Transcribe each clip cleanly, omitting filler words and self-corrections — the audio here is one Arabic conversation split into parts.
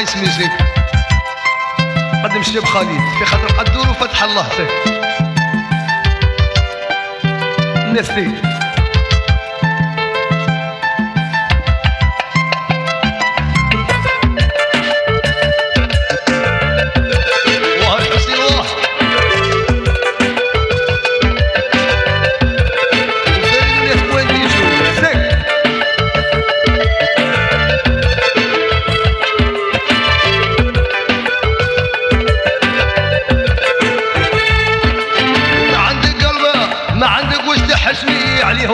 نايس ميوزيك قدم شريب خالد في خاطر قدور وفتح الله فيه نسي حشني عليه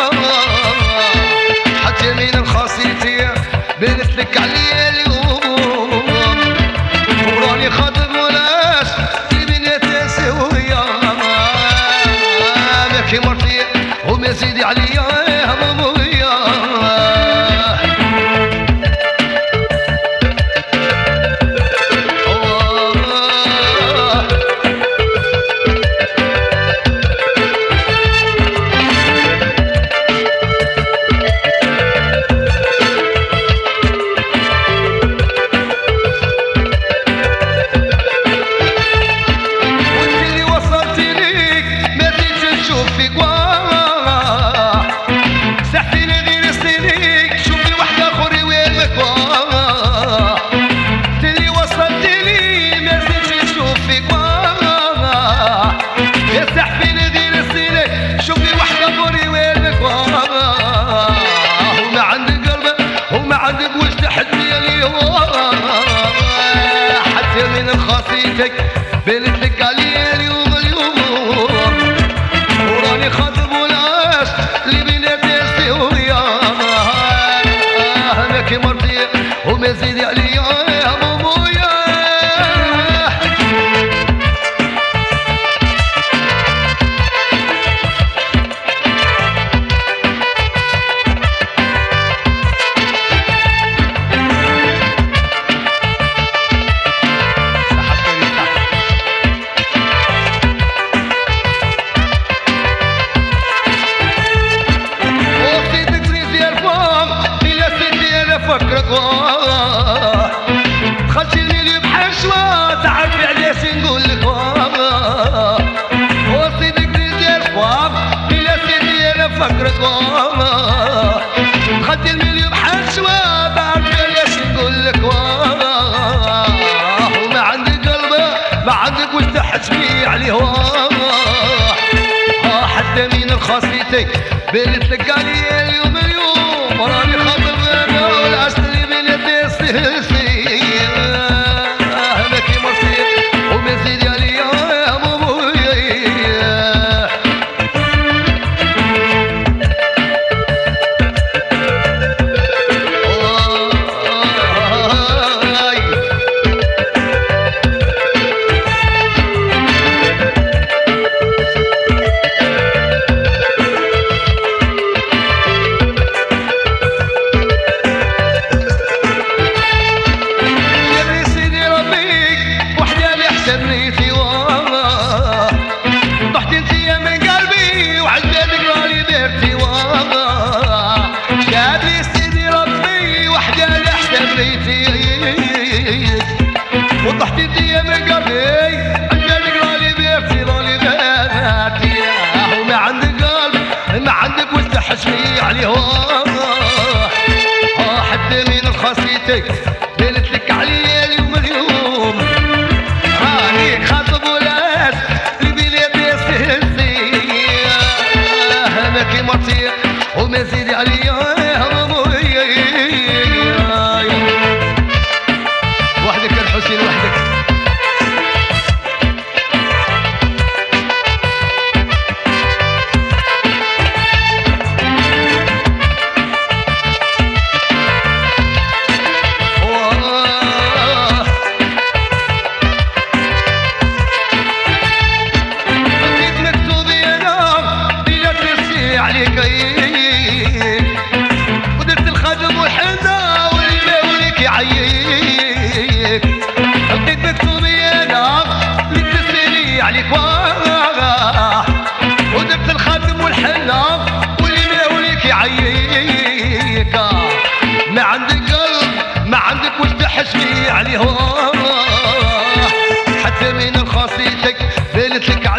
حتى من الخاصيتي بنت لك عليا اليوم وراني خاطب وناس البنات سويا ماكي مرتي وما زيدي عليا هموميا حتى من خاصيتك بنت لك عليا اليوم وراني خاطب وناس لبنات سويا ماكي مرتي وما زيدي عليا هموميا فكرك دخلت الميلي بحشوة تعرفي علاش نقول لك وصيدك ديال فام بلا سيدي انا فكرك دخلت الميلي بحشوة تعرفي علاش نقول لك وما عندك قلبه ما عندك وش تحسبي عليه حتى من الخاصيتك بنت لك عليا اليوم راني خاطب والعسل بنت سي ماكي مرتي وما زيدي عليا هموميا ضحت انتيا من قلبي وعجبتك راني بيرتي شاد لي سيدي ربي وحداني احسن ريتي وضحت انتيا من قلبي عجبتك راني بيرتي وما عندك قلب ما عندك وش تحشمي عليه حتى من الخاصيتك بنت لك عليا اليوم راني خاطب ولاد البنات ماكي مرتي وما زيدي عليا هموميا وحدك الحسين وحدك ودرت الخدم والحنة واللي وليك يعيك لقيت مكتوب انا اللي تسالي عليك ودرت الخدم والحنة واللي وليك يعيك ما عندك قلب ما عندك وش حجمي عليه حتى من خاصيتك بانت لك